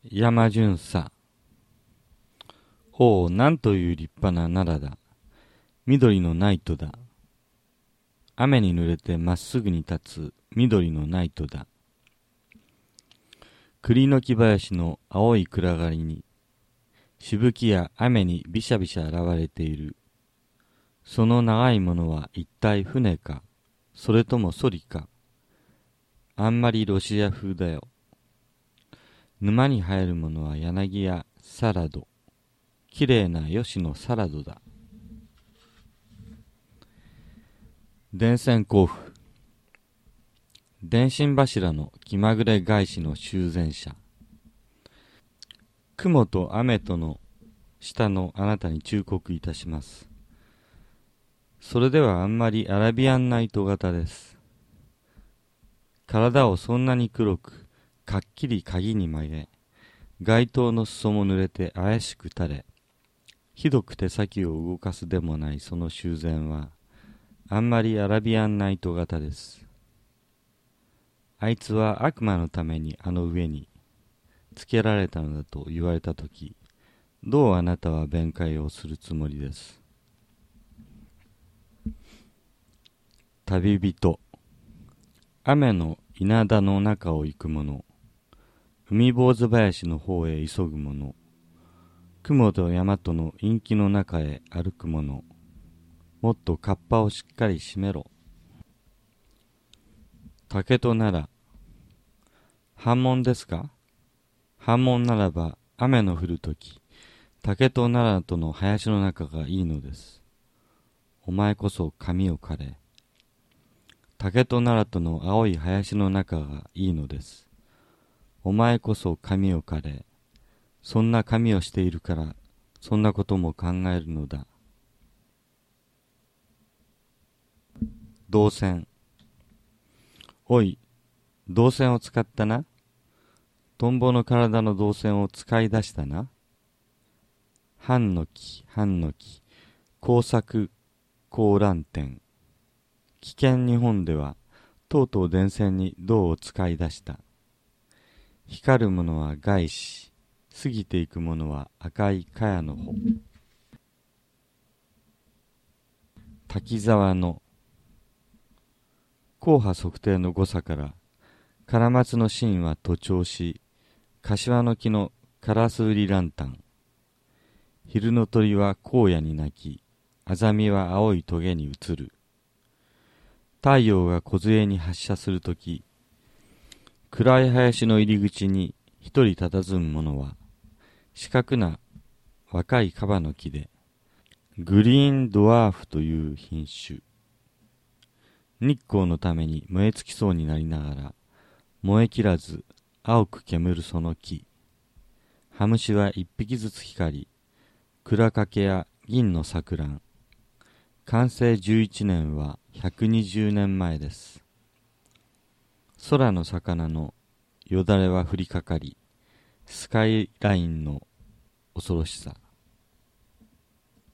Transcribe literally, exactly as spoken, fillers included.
山巡査。おお、なんという立派な奈良だ。緑のナイトだ。雨に濡れてまっすぐに立つ緑のナイトだ。栗の木林の青い暗がりに、しぶきや雨にびしゃびしゃ現れている。その長いものは一体船か、それともソリか。あんまりロシア風だよ。沼に生えるものは柳やサラド。きれいな吉野サラドだ。電線甲府。電信柱の気まぐれ返しの修繕者。雲と雨との下のあなたに忠告いたします。それではあんまりアラビアンナイト型です。体をそんなに黒く、かっきり鍵に曲げ、街灯の裾も濡れて怪しく垂れ、ひどく手先を動かすでもないその修繕は、あんまりアラビアンナイト型です。あいつは悪魔のためにあの上につけられたのだと言われたとき、どうあなたは弁解をするつもりです。旅人。雨の稲田の中を行く者、海坊主林の方へ急ぐ者、雲と山との陰気の中へ歩く者、もっとカッパをしっかり締めろ。竹となら、反問ですか？反問ならば、雨の降るとき、竹と奈良との林の中がいいのです。お前こそ髪を刈れ。竹と奈良との青い林の中がいいのです。お前こそ髪を刈れ。そんな髪をしているから、そんなことも考えるのだ。銅線。おい、銅線を使ったな。トンボの体の銅線を使い出したな。半の木、半の木、工作、高蘭店。危険日本では、とうとう電線に銅を使い出した。光るものは外視、過ぎていくものは赤い茅の穂。滝沢の硬派測定の誤差から、唐松の芯は徒長し、柏の木のカラスウリランタン。昼の鳥は荒野に鳴き、アザミは青い棘に移る。太陽が梢に発射するとき、暗い林の入り口に一人佇む者は、四角な若いカバの木で、グリーンドワーフという品種。日光のために燃え尽きそうになりながら、燃え切らず青く煙るその木。ハムシは一匹ずつ光り、蔵掛けや銀の錯乱。完成じゅういちねんはひゃくにじゅうねんまえです。空の魚のよだれは降りかかり、スカイラインの恐ろしさ。